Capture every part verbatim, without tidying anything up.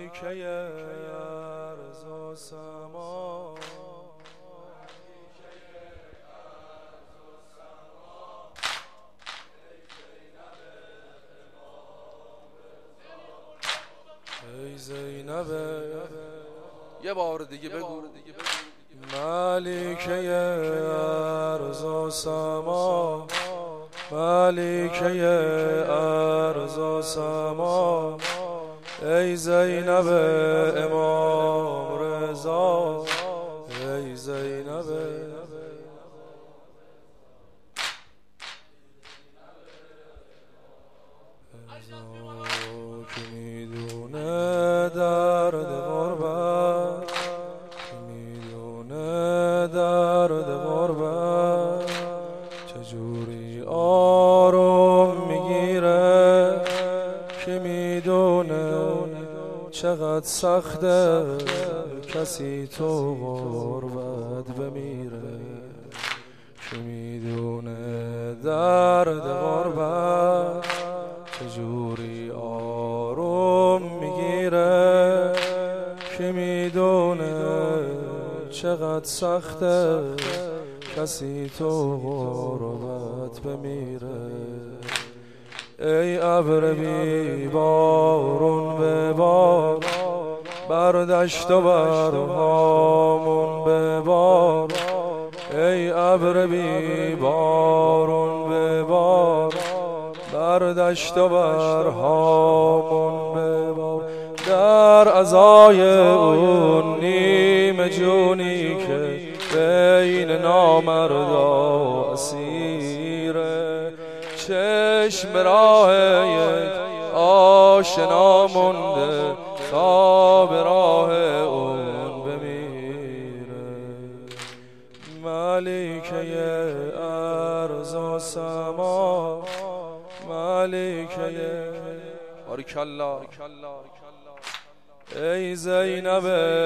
ملیکه ارض و سما، ای زینب یه بار دیگه بگو. ملیکه ارض و سما، ملیکه ارض و سما، ای زینب امام رضا، ای زینب که میدونه درد غربت، که میدونه درد غربت چجوری آروم میگیره، که میدونه چقدر سخته کسی تو غربت بمیره، که میدونه درد غربت چجوری آروم میگیره، که میدونه چقدر سخته کسی تو غربت بمیره. ای ابر بی بارون ببار، بر دشت و بر هامون ببار، ای ابر بی بارون ببار، بر دشت و بر هامون ببار، در عزای اون نیم جونی که بین نامردا اسیره، چشم راه یک آشنا مونده تا به راه اون بمیره. ملیکه ارض و سما، ملیکه باریکالله. ای زینب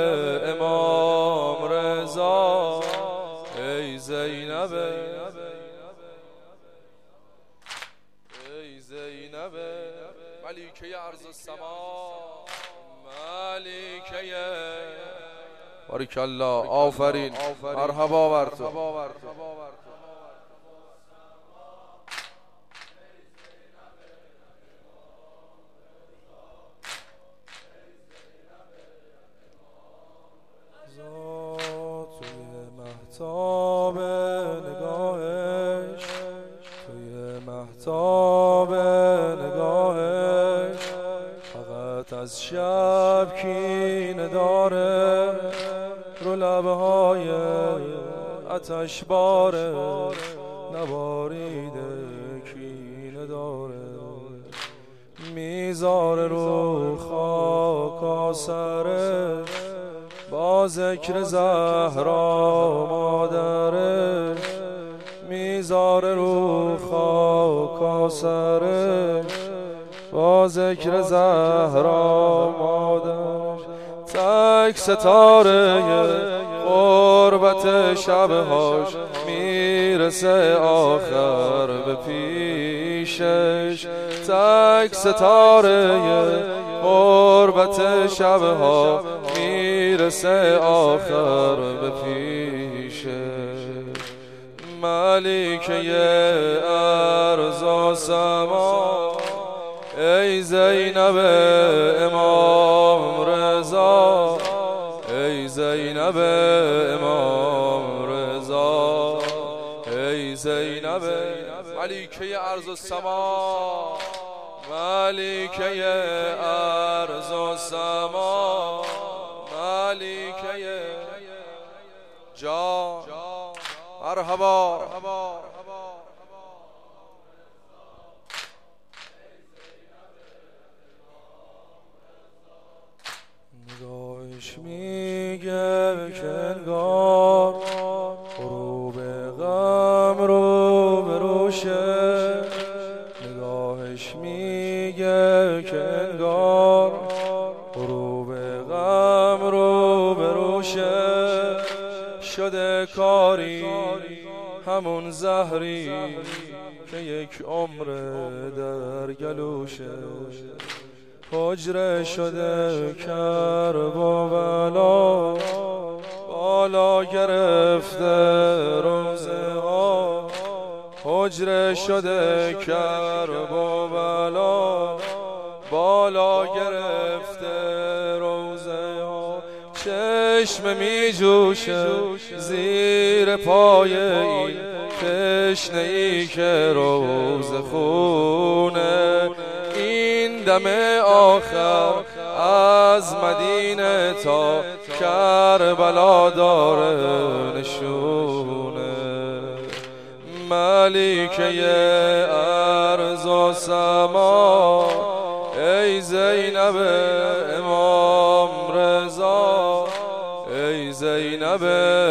امام رضا، ای زینب، ای زینب ملیکه ارض و سما، ملیکه باریکالله. آفرین، مرحبا بر تو. توی مهتاب نگاهش، توی مهتاب نگاهش فقط از شب کینه داره، رو لبهای آتش باره نباریده کینه داره، میذاره رو خاک سرش با ذکر زهرا مادرش، میذاره رو خاک سرش با ذکر زهرا مادرش، تک ستاره قربت شبهاش میرسه آخر به پیشش، تک ستاره قربت شبها میرسه آخر به پیشش. ملیکه ارض و سما، ای زینب امام رضا، ای زینب امام رضا، ای زینب ملیکه ارض و سما، ملیکه ارض و سما، ملیکه جا. مرحبا. نگاهش میگه که انگار غروب غم رو بروشه، نگاهش میگه که انگار غروب غم رو بروشه، شده کاری همون زهری که یک عمر در گلوشه، حجره شده کرب و بلا، بالا گرفته روزه ها. حجره شده کرب و بلا، بالا گرفته روزه ها. چشم می جوشه زیر پای این تشنه ای که روز خونه. این دم آخر از مدینه تا کربلا داره نشونه. ملکه ارض و سما، ای زینب امام رضا، ای زینب